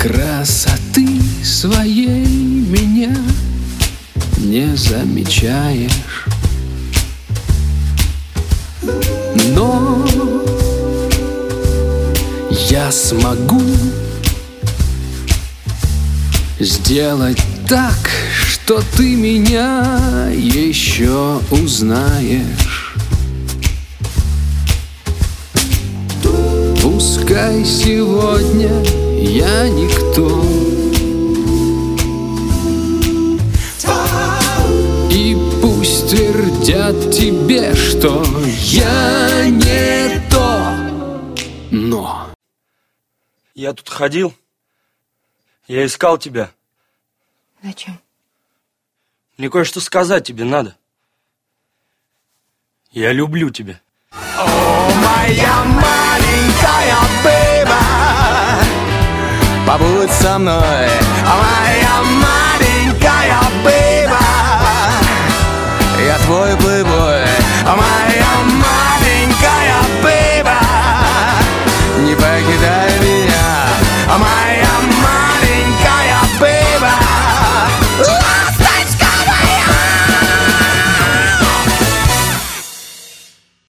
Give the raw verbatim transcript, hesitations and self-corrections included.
Красоты своей меня не замечаешь, но я смогу сделать так, что ты меня еще узнаешь. Пускай сегодня я никто, и пусть твердят тебе, что я не то, но я тут ходил, я искал тебя. Зачем? Мне кое-что сказать тебе надо. Я люблю тебя. О, моя маленькая бэйба, побудь со мной, моя маленькая.